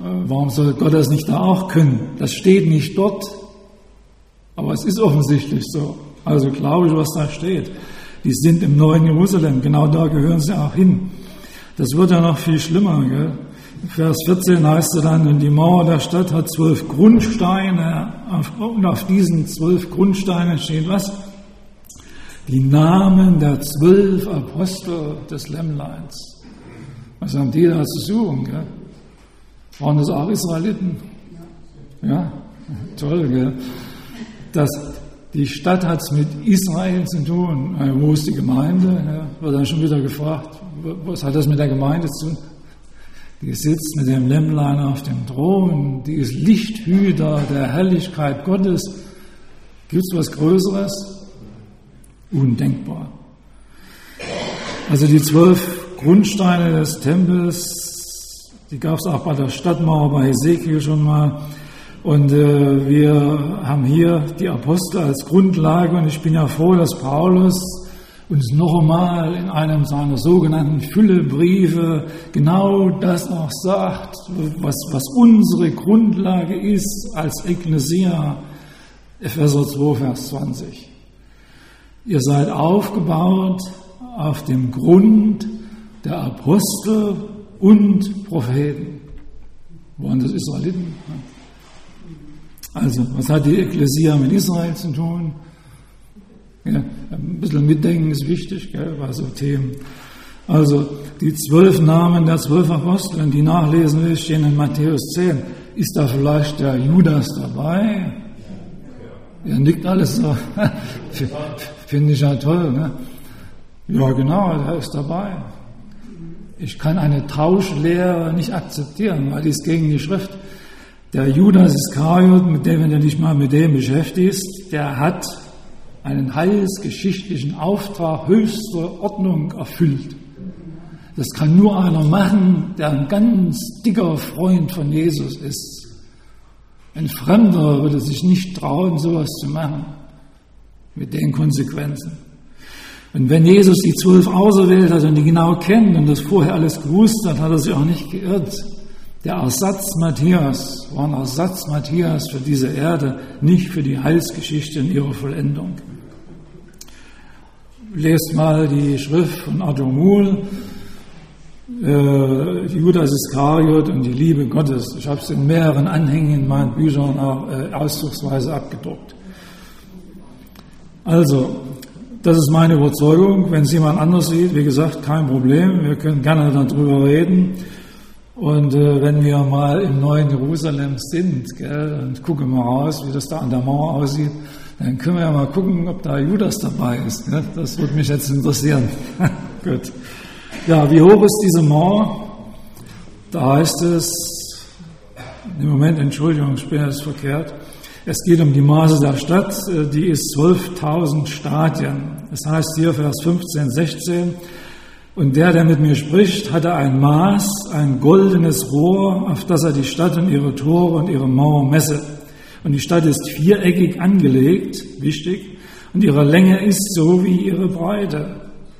Warum soll Gott das nicht da auch können? Das steht nicht dort, aber es ist offensichtlich so. Also glaube ich, was da steht. Die sind im neuen Jerusalem, genau da gehören sie auch hin. Das wird ja noch viel schlimmer. Gell? Vers 14 heißt es dann, und die Mauer der Stadt hat 12 Grundsteine, und auf diesen 12 Grundsteinen steht was? Die Namen der 12 Apostel des Lämmleins. Was haben die da zu suchen? Gell? Waren das auch Israeliten? Ja, toll, gell? Die Stadt hat es mit Israel zu tun. Wo ist die Gemeinde? Ja, wird dann schon wieder gefragt, was hat das mit der Gemeinde zu tun? Die sitzt mit dem Lämmlein auf dem Thron, die ist Lichthüter der Herrlichkeit Gottes. Gibt es was Größeres? Undenkbar. Also die 12 Grundsteine des Tempels, die gab es auch bei der Stadtmauer bei Hesekiel schon mal. Und wir haben hier die Apostel als Grundlage. Und ich bin ja froh, dass Paulus uns noch einmal in einem seiner sogenannten Füllebriefe genau das noch sagt, was unsere Grundlage ist als Ekklesia. Epheser 2, Vers 20. Ihr seid aufgebaut auf dem Grund der Apostel und Propheten. Waren das Israeliten? Also, was hat die Ekklesia mit Israel zu tun? Ja, ein bisschen mitdenken ist wichtig, gell, bei so Themen. Also, die 12 Namen der 12 Apostel, die nachlesen will, stehen in Matthäus 10. Ist da vielleicht der Judas dabei? Ja, nickt alles so. Finde ich ja toll, ne? Ja, genau, der ist dabei. Ich kann eine Tauschlehre nicht akzeptieren, weil die ist gegen die Schrift. Der Judas Iskariot, mit dem, wenn du dich mal mit dem beschäftigst, der hat einen heilsgeschichtlichen Auftrag höchster Ordnung erfüllt. Das kann nur einer machen, der ein ganz dicker Freund von Jesus ist. Ein Fremder würde sich nicht trauen, sowas zu machen, mit den Konsequenzen. Und wenn Jesus die 12 auserwählt hat und die genau kennt und das vorher alles gewusst hat, hat er sich auch nicht geirrt. Der Ersatz Matthias war ein Ersatz Matthias für diese Erde, nicht für die Heilsgeschichte in ihrer Vollendung. Lest mal die Schrift von Arthur Muhl, Judas Iskariot und die Liebe Gottes. Ich habe es in mehreren Anhängen in meinen Büchern auch ausdrucksweise abgedruckt. Also, das ist meine Überzeugung. Wenn es jemand anders sieht, wie gesagt, kein Problem. Wir können gerne darüber reden. Und wenn wir mal im neuen Jerusalem sind, gell, und gucken mal raus, wie das da an der Mauer aussieht, dann können wir ja mal gucken, ob da Judas dabei ist. Gell? Das würde mich jetzt interessieren. Gut. Ja, wie hoch ist diese Mauer? Da heißt es, im Moment, Entschuldigung, ich bin jetzt verkehrt, es geht um die Maße der Stadt, die ist 12.000 Stadien. Das heißt hier Vers 15, 16, und der mit mir spricht, hatte ein Maß, ein goldenes Rohr, auf das er die Stadt und ihre Tore und ihre Mauer messe. Und die Stadt ist viereckig angelegt, wichtig, und ihre Länge ist so wie ihre Breite.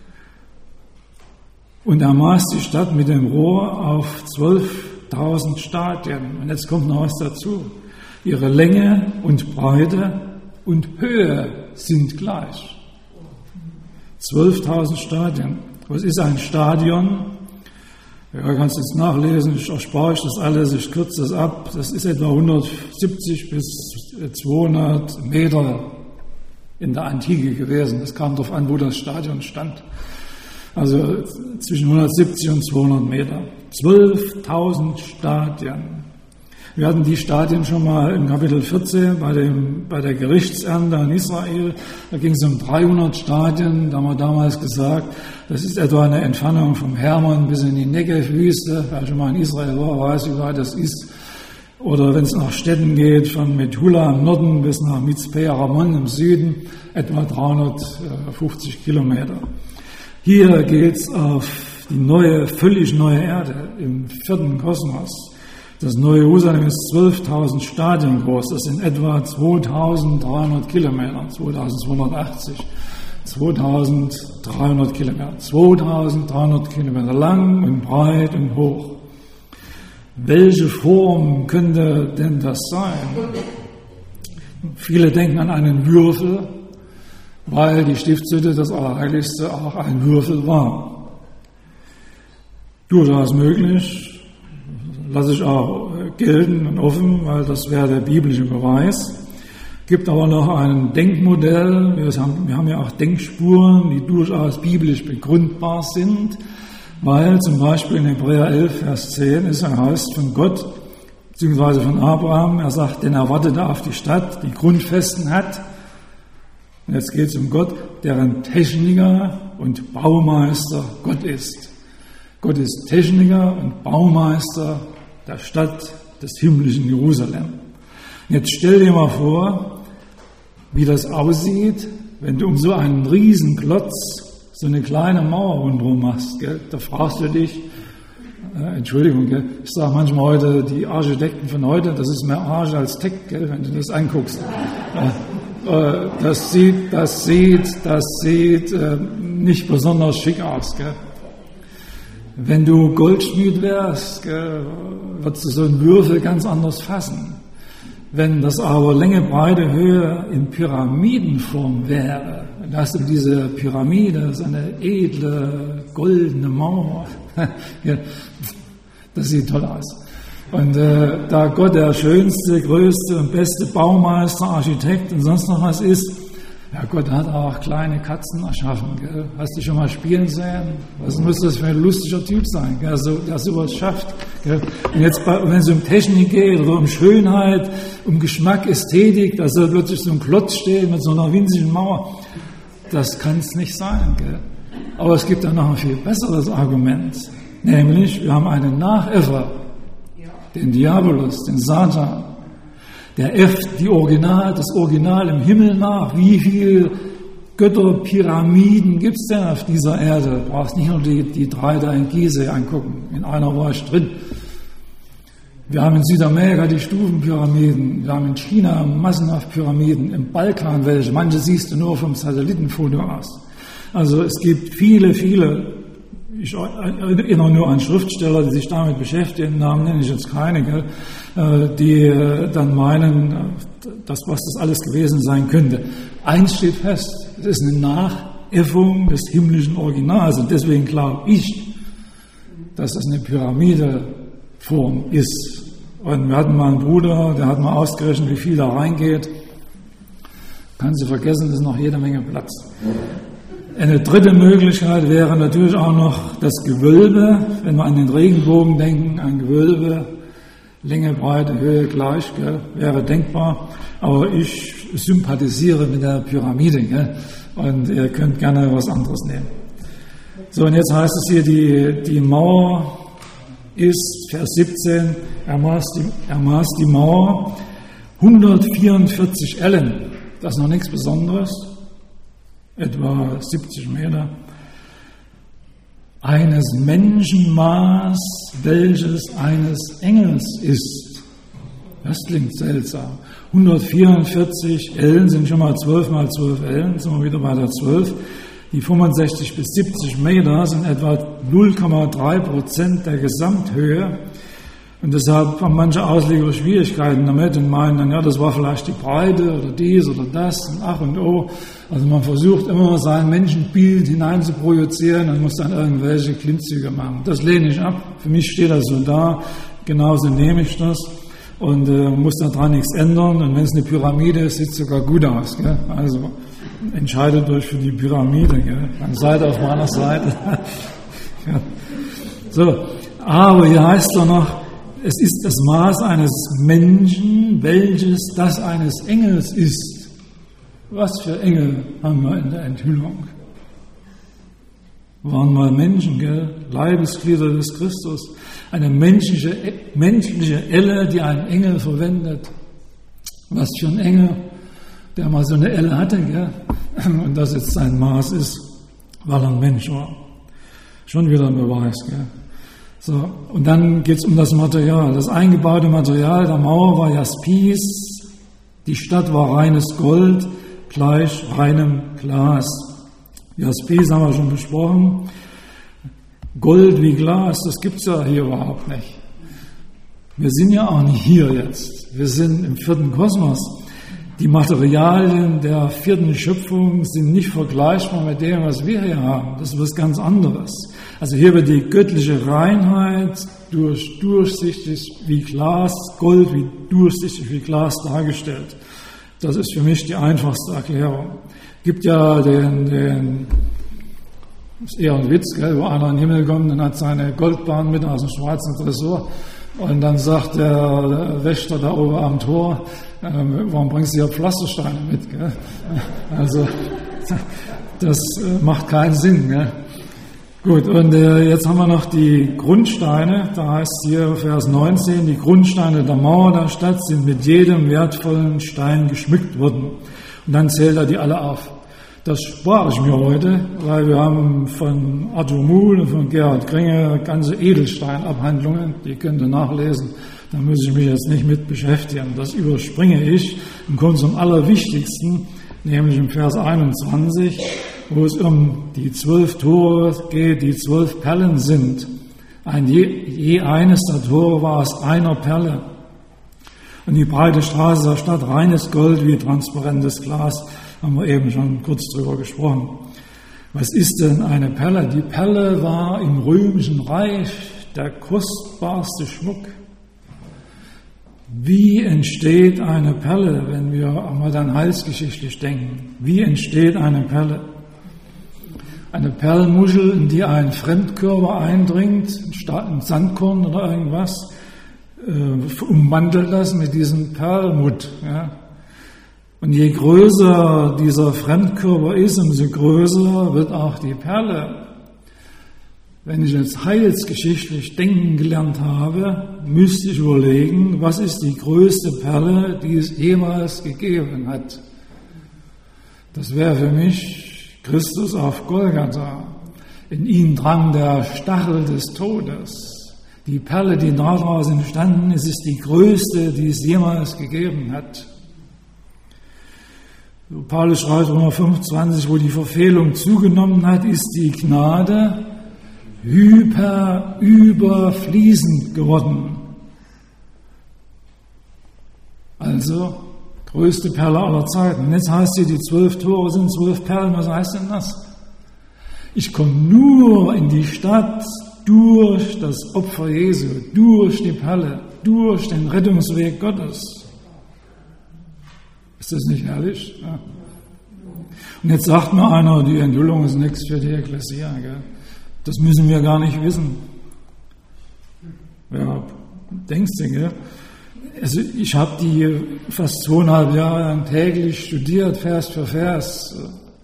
Und er maß die Stadt mit dem Rohr auf 12.000 Stadien. Und jetzt kommt noch was dazu. Ihre Länge und Breite und Höhe sind gleich. 12.000 Stadien. Was ist ein Stadion? Ja, kannst du jetzt nachlesen, ich erspare euch das alles, ich kürze das ab. Das ist etwa 170 bis 200 Meter in der Antike gewesen. Es kam darauf an, wo das Stadion stand. Also zwischen 170 und 200 Meter. 12.000 Stadien. Wir hatten die Stadien schon mal im Kapitel 14 bei der Gerichtsernte in Israel. Da ging es um 300 Stadien. Da haben wir damals gesagt, das ist etwa eine Entfernung vom Hermon bis in die Negev-Wüste. Wer schon mal in Israel war, weiß, wie weit das ist. Oder wenn es nach Städten geht, von Metula im Norden bis nach Mitzpe Aramon im Süden, etwa 350 Kilometer. Hier geht es auf die neue, völlig neue Erde im 4. Kosmos. Das neue Jerusalem ist 12.000 Stadien groß. Das sind etwa 2.300 Kilometer, 2.280, 2.300 Kilometer, 2.300 Kilometer lang und breit und hoch. Welche Form könnte denn das sein? Viele denken an einen Würfel, weil die Stiftshütte, das Allerheiligste, auch ein Würfel war. Durchaus möglich, lasse ich auch gelten und offen, weil das wäre der biblische Beweis. Gibt aber noch ein Denkmodell, wir haben ja auch Denkspuren, die durchaus biblisch begründbar sind, weil zum Beispiel in Hebräer 11, Vers 10 heißt von Gott, beziehungsweise von Abraham, er sagt, denn er wartete auf die Stadt, die Grundfesten hat. Und jetzt geht es um Gott, deren Techniker und Baumeister Gott ist. Gott ist Techniker und Baumeister der Stadt des himmlischen Jerusalem. Jetzt stell dir mal vor, wie das aussieht, wenn du um so einen Riesenklotz so eine kleine Mauer rundherum machst. Gell? Da fragst du dich, Entschuldigung, gell? Ich sage manchmal heute, die Architekten von heute, das ist mehr Arsch als Tech, gell? Wenn du das anguckst. Das sieht nicht besonders schick aus. Gell? Wenn du Goldschmied wärst, gell, würdest du so einen Würfel ganz anders fassen. Wenn das aber Länge, Breite, Höhe in Pyramidenform wäre, dann hast du diese Pyramide, so eine edle, goldene Mauer. Das sieht toll aus. Und da Gott der schönste, größte und beste Baumeister, Architekt und sonst noch was ist, ja, Gott hat auch kleine Katzen erschaffen. Gell? Hast du schon mal spielen sehen? Was muss das für ein lustiger Typ sein, gell? Der sowas schafft? Gell? Und jetzt, wenn es um Technik geht oder um Schönheit, um Geschmack, Ästhetik, da soll plötzlich so ein Klotz stehen mit so einer winzigen Mauer. Das kann es nicht sein. Gell? Aber es gibt dann noch ein viel besseres Argument. Nämlich, wir haben einen Nachäffer, den Diabolus, den Satan. Der äfft das Original im Himmel nach. Wie viele Götterpyramiden gibt es denn auf dieser Erde? Du brauchst nicht nur die 3 da in Gizeh angucken. In einer war ich drin. Wir haben in Südamerika die Stufenpyramiden. Wir haben in China massenhaft Pyramiden. Im Balkan welche. Manche siehst du nur vom Satellitenfoto aus. Also es gibt viele, ich erinnere nur an Schriftsteller, die sich damit beschäftigen, Namen nenne ich jetzt keine, gell, die dann meinen, was das alles gewesen sein könnte. Eins steht fest, es ist eine Nachäffung des himmlischen Originals und deswegen glaube ich, dass das eine Pyramideform ist. Und wir hatten mal einen Bruder, der hat mal ausgerechnet, wie viel da reingeht. Kannst du vergessen, es ist noch jede Menge Platz. Eine dritte Möglichkeit wäre natürlich auch noch das Gewölbe, wenn wir an den Regenbogen denken, ein Gewölbe, Länge, Breite, Höhe gleich, gell, wäre denkbar, aber ich sympathisiere mit der Pyramide, gell, und ihr könnt gerne was anderes nehmen. So, und jetzt heißt es hier, die Mauer ist, Vers 17, er maß die Mauer 144 Ellen, das ist noch nichts Besonderes, etwa 70 Meter, eines Menschenmaß, welches eines Engels ist. Das klingt seltsam. 144 Ellen sind schon mal 12 mal 12 Ellen, sind wir wieder bei der 12. Die 65 bis 70 Meter sind etwa 0,3% der Gesamthöhe. Und deshalb haben manche Ausleger Schwierigkeiten damit und meinen dann, ja, das war vielleicht die Breite oder dies oder das und ach und oh. Also man versucht immer sein Menschenbild hinein zu projizieren und muss dann irgendwelche Klimmzüge machen. Das lehne ich ab. Für mich steht das so da. Genauso nehme ich das und muss daran nichts ändern. Und wenn es eine Pyramide ist, sieht es sogar gut aus. Gell? Also entscheidet euch für die Pyramide. Gell? Dann seid auf meiner Seite. Ja. So, aber hier heißt doch noch, es ist das Maß eines Menschen, welches das eines Engels ist. Was für Engel haben wir in der Enthüllung? Waren mal Menschen, gell? Leibesglieder des Christus. Eine menschliche Elle, die ein Engel verwendet. Was für ein Engel, der mal so eine Elle hatte, gell? Und das jetzt sein Maß ist, weil er ein Mensch war. Schon wieder ein Beweis, gell? So, und dann geht es um das Material. Das eingebaute Material der Mauer war Jaspis, die Stadt war reines Gold, gleich reinem Glas. Jaspis haben wir schon besprochen. Gold wie Glas, das gibt es ja hier überhaupt nicht. Wir sind ja auch nicht hier jetzt. Wir sind im 4. Kosmos. Die Materialien der 4. Schöpfung sind nicht vergleichbar mit dem, was wir hier haben. Das ist was ganz anderes. Also hier wird die göttliche Reinheit durchsichtig wie Glas, Gold wie durchsichtig wie Glas dargestellt. Das ist für mich die einfachste Erklärung. Es gibt ja das ist eher ein Witz, gell, wo einer in den Himmel kommt und hat seine Goldbahn mit aus dem schwarzen Tresor. Und dann sagt der Wächter da oben am Tor, warum bringst du ja Pflastersteine mit? Gell? Also das macht keinen Sinn. Gell? Gut, und jetzt haben wir noch die Grundsteine. Da heißt hier Vers 19, die Grundsteine der Mauer der Stadt sind mit jedem wertvollen Stein geschmückt worden. Und dann zählt er die alle auf. Das spare ich mir heute, weil wir haben von Arthur Muhl und von Gerhard Kringe ganze Edelsteinabhandlungen, die könnt ihr nachlesen, da muss ich mich jetzt nicht mit beschäftigen. Das überspringe ich und komme zum Allerwichtigsten, nämlich im Vers 21, wo es um die 12 Tore geht, die 12 Perlen sind. Je eines der Tore war aus einer Perle. Und die breite Straße der Stadt, reines Gold wie transparentes Glas, haben wir eben schon kurz drüber gesprochen. Was ist denn eine Perle? Die Perle war im Römischen Reich der kostbarste Schmuck. Wie entsteht eine Perle, wenn wir einmal dann heilsgeschichtlich denken? Wie entsteht eine Perle? Eine Perlmuschel, in die ein Fremdkörper eindringt, ein Sandkorn oder irgendwas, ummantelt das mit diesem Perlmutt. Ja. Und je größer dieser Fremdkörper ist, umso größer wird auch die Perle. Wenn ich jetzt heilsgeschichtlich denken gelernt habe, müsste ich überlegen, was ist die größte Perle, die es jemals gegeben hat. Das wäre für mich Christus auf Golgatha. In ihm drang der Stachel des Todes. Die Perle, die daraus entstanden ist, ist die größte, die es jemals gegeben hat. Paulus schreibt Römer 25, wo die Verfehlung zugenommen hat, ist die Gnade überfließend geworden. Also, größte Perle aller Zeiten. Und jetzt heißt hier, die 12 Tore sind 12 Perlen. Was heißt denn das? Ich komme nur in die Stadt durch das Opfer Jesu, durch die Perle, durch den Rettungsweg Gottes. Ist das nicht herrlich? Ja. Und jetzt sagt mir einer, die Enthüllung ist nichts für die Ekklesia. Gell? Das müssen wir gar nicht wissen. Ja, denkst du, gell? Also ich habe die fast 2,5 Jahre täglich studiert, Vers für Vers.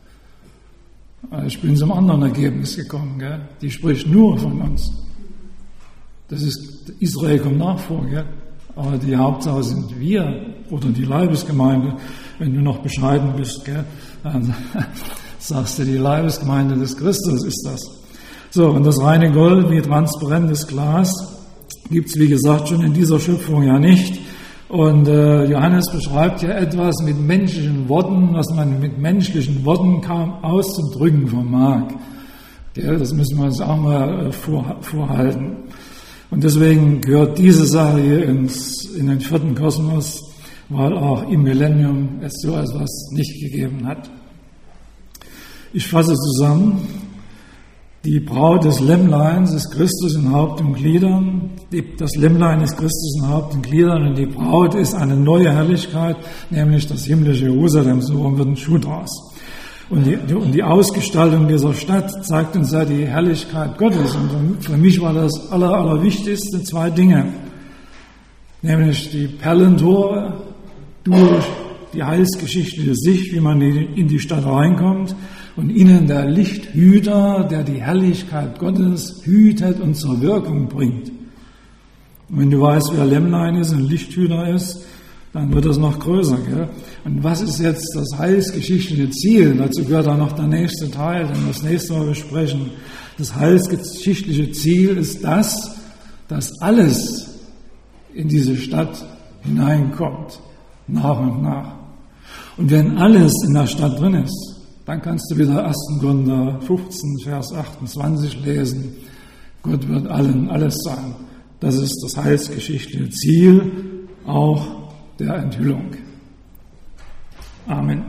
Ich bin zum anderen Ergebnis gekommen. Gell? Die spricht nur von uns. Das ist, Israel kommt nach vor, gell? Aber die Hauptsache sind wir oder die Leibesgemeinde. Wenn du noch bescheiden bist, gell, dann sagst du, die Leibesgemeinde des Christus ist das. So, und das reine Gold wie transparentes Glas gibt es, wie gesagt, schon in dieser Schöpfung ja nicht. Und Johannes beschreibt ja etwas mit menschlichen Worten, was man mit menschlichen Worten kaum auszudrücken vermag. Gell, das müssen wir uns auch mal vorhalten. Und deswegen gehört diese Sache hier in den 4. Kosmos, weil auch im Millennium es so etwas nicht gegeben hat. Ich fasse zusammen, die Braut des Lämmleins ist Christus in Haupt und Gliedern, das Lämmlein ist Christus in Haupt und Gliedern und die Braut ist eine neue Herrlichkeit, nämlich das himmlische Jerusalem, so wird ein Schuh draus. Und die Ausgestaltung dieser Stadt zeigt uns ja die Herrlichkeit Gottes. Und für mich war das Allerwichtigste 2 Dinge. Nämlich die Perlentore durch die heilsgeschichtliche Sicht, wie man in die Stadt reinkommt. Und innen der Lichthüter, der die Herrlichkeit Gottes hütet und zur Wirkung bringt. Und wenn du weißt, wer Lämmlein ist und Lichthüter ist, dann wird das noch größer. Gell? Und was ist jetzt das heilsgeschichtliche Ziel? Dazu gehört dann noch der nächste Teil, den wir das nächste Mal besprechen. Das heilsgeschichtliche Ziel ist das, dass alles in diese Stadt hineinkommt, nach und nach. Und wenn alles in der Stadt drin ist, dann kannst du wieder 1. Korinther 15, Vers 28 lesen. Gott wird allen alles sein. Das ist das heilsgeschichtliche Ziel auch der Enthüllung. Amen.